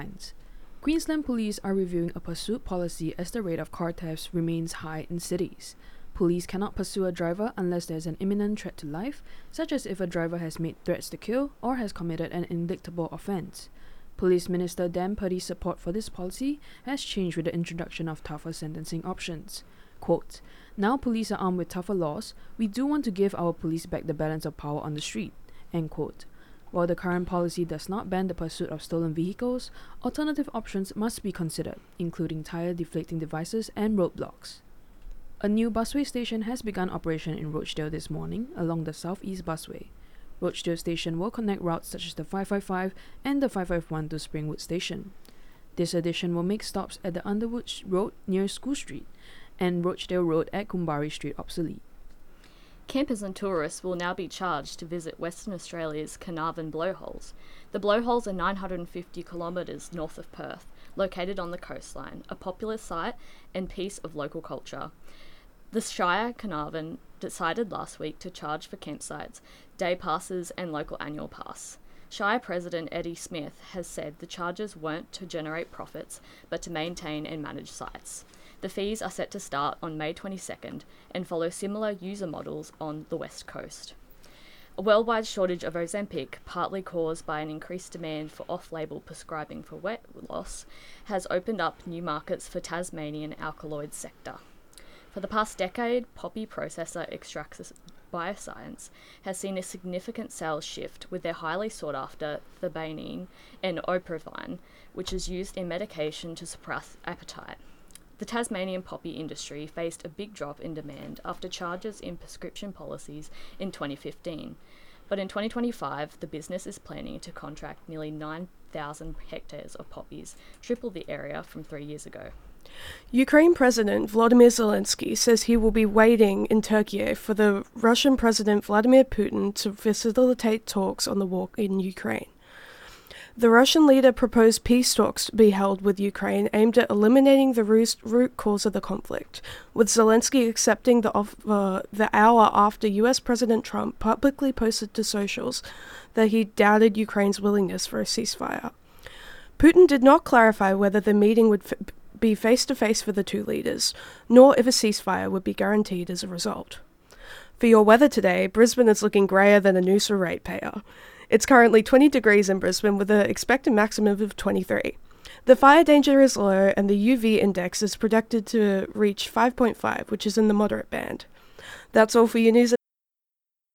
Queensland Police are reviewing a pursuit policy as the rate of car thefts remains high in cities. Police cannot pursue a driver unless there is an imminent threat to life, such as if a driver has made threats to kill or has committed an indictable offence. Police Minister Dan Purdy's support for this policy has changed with the introduction of tougher sentencing options. Quote, "Now police are armed with tougher laws, we do want to give our police back the balance of power on the street." End quote. While the current policy does not ban the pursuit of stolen vehicles, alternative options must be considered, including tire deflating devices and roadblocks. A new busway station has begun operation in Rochdale this morning along the Southeast Busway. Rochdale Station will connect routes such as the 555 and the 551 to Springwood Station. This addition will make stops at the Underwood Road near School Street and Rochdale Road at Kumbari Street obsolete. Campers and tourists will now be charged to visit Western Australia's Carnarvon blowholes. The blowholes are 950 kilometres north of Perth, located on the coastline, a popular site and piece of local culture. The Shire Carnarvon decided last week to charge for campsites, day passes and local annual pass. Shire President Eddie Smith has said the charges weren't to generate profits, but to maintain and manage sites. The fees are set to start on May 22nd and follow similar user models on the West Coast. A worldwide shortage of Ozempic, partly caused by an increased demand for off-label prescribing for weight loss, has opened up new markets for Tasmanian alkaloid sector. For the past decade, Poppy Processor Extracts Bioscience has seen a significant sales shift with their highly sought-after thebaine and oprovine, which is used in medication to suppress appetite. The Tasmanian poppy industry faced a big drop in demand after changes in prescription policies in 2015. But in 2025, the business is planning to contract nearly 9,000 hectares of poppies, triple the area from 3 years ago. Ukraine President Volodymyr Zelensky says he will be waiting in Turkey for the Russian President Vladimir Putin to facilitate talks on the war in Ukraine. The Russian leader proposed peace talks to be held with Ukraine aimed at eliminating the root cause of the conflict, with Zelensky accepting the offer the hour after US President Trump publicly posted to socials that he doubted Ukraine's willingness for a ceasefire. Putin did not clarify whether the meeting would be face-to-face for the two leaders, nor if a ceasefire would be guaranteed as a result. For your weather today, Brisbane is looking greyer than a Noosa ratepayer. It's currently 20 degrees in Brisbane with an expected maximum of 23. The fire danger is low and the UV index is projected to reach 5.5, which is in the moderate band. That's all for your news.